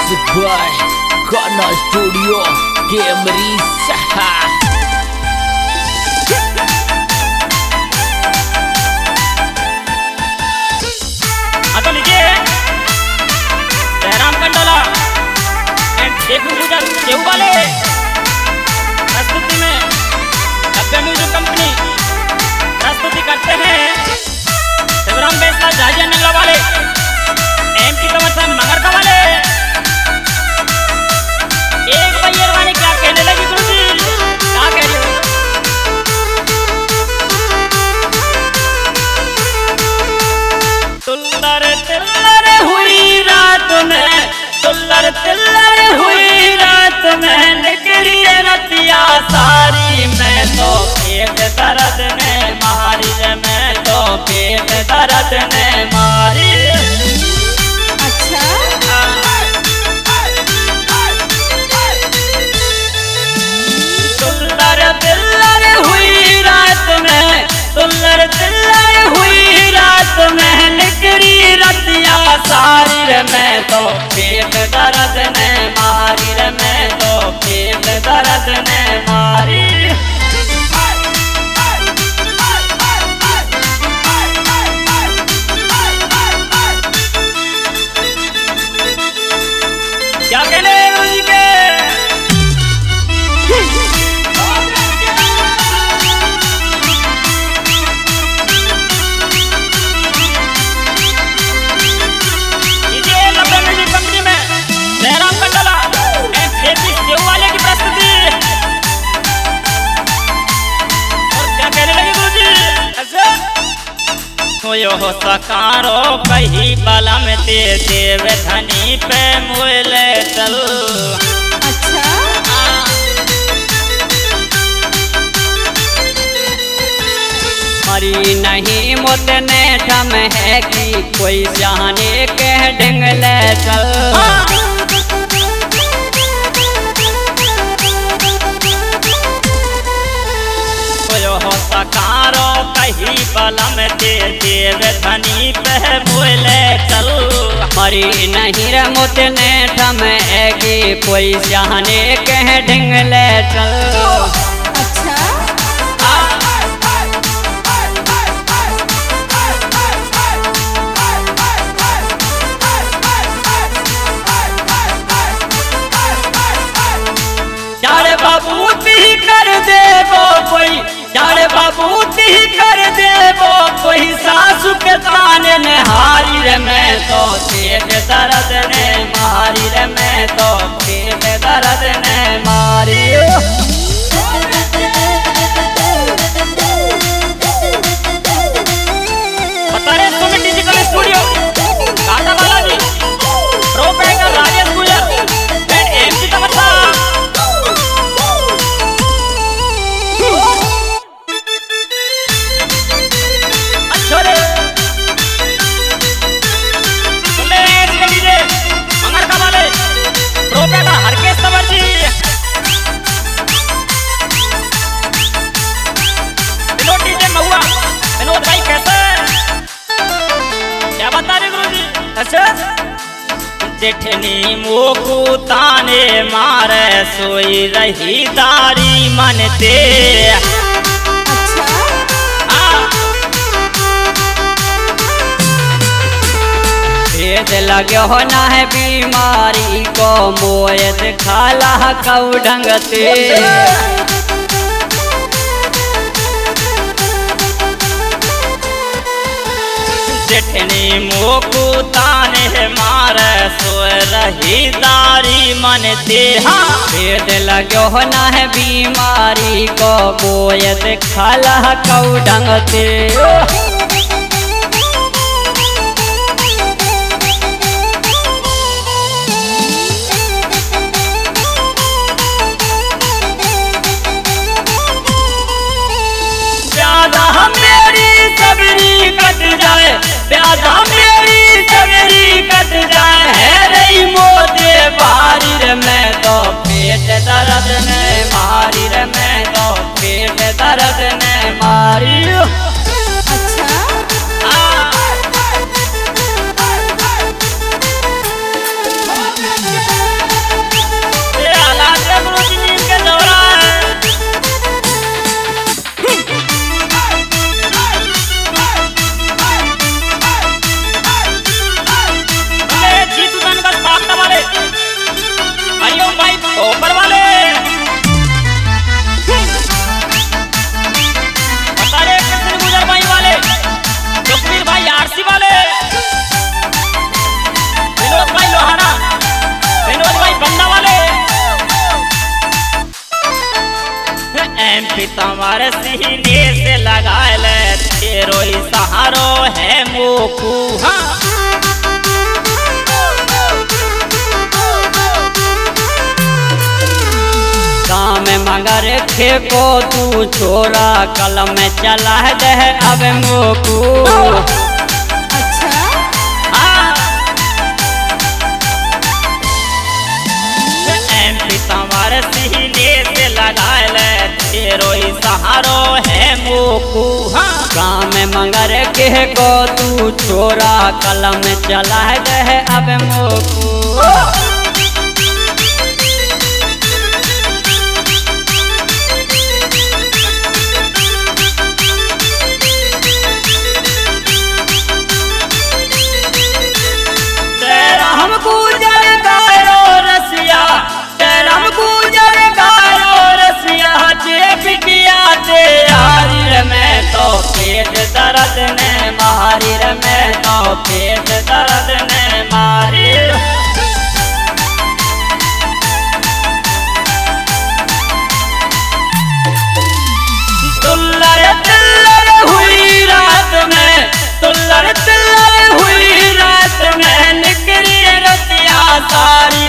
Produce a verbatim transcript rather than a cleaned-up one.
Music by Kana Studio Camry Saha। तो लीजिए Jairam Kandola and Shekhu पूजा केहू वाले प्रस्तुति में डब्बे म्यूजिक कंपनी प्रस्तुति करते हैं शिवराम बेसला झाजिया नगला वाले एम की कमरसन मगर का वाले एक भैया वाले क्या कहने लगी गुरुजी क्या कह रही हो तुल्लर तिल्लर हुई रात में तुल्लर तिल्लर हुई रात में निकली रतिया सारी मैं तो पेट दर्द ने मारी मैं तो पेट दर्द ने मारी। अच्छा तुल्लर तिल्लर हुई रात में तुल्लर तिल्लर हुई रात में निकली रतिया सारी रे मैं तो पेट दर्द ने मारी रे मैं तो पेट दर्द ने मारी। क्या कहने उसी के हो सकारो कही बलम ते देव धनी पे मुले चल। अच्छा मरी नहीं मुतने ठम है कि कोई जाने के ढंगले चल। हो सकारो कही बलम ते देव धनी पे बोले चल। मरी नहीं रे मुतने ठम कि कोई जाने कह ढंगले चल। अच्छा जारे बाबू ती कर दे वो कोई जारे बाबू ती कर दे वो कोई सासु के ताने ने हारी रे मैं तो पेट दर्द ने मारी रे मैं तो पेट दर्द ने मारी। बता रहे सुमित डिजिटल स्टूडियो काटा वाला जी प्रोपराइटर राजेश गुजर एंड एम की तमन्ना। जेठनी मोकू ताने मारे सोई रही दारी मनते। भेद लगे होना है बीमारी को मोयत खाला कऊ ढंगते। जेठनी मोकू ताने मारे सो रही दारी मनते। भेद लगे होना है बीमारी को बोयत खाला कऊ ढंगते। मेरी सबरी कट जाए प्यादा मेरी सबरी कट जाए है रही मोदे बारी रे मैं तो पेट दर्द ने मारी रे मैं तो पेट दर्द ने मारी। अच्छा तुम्हारे सीने से लगा ले तेरो ही सहारो है मोकू हाँ। काम मगर फेंको तू छोरा कलम में चला दे अब मोकू अच्छा एमपी तुम्हारे सीने से लगा ले तेरो ही सहारो है मोकू काम मगर के को तू छोरा कलम में चला दे अब मोकू दर्द ने मारी रे मैं तो पेट दर्द ने मारी तुल्लर तिल्लर हुई रात में तुल्लर तिल्लर हुई रात में निकली रतिया सारी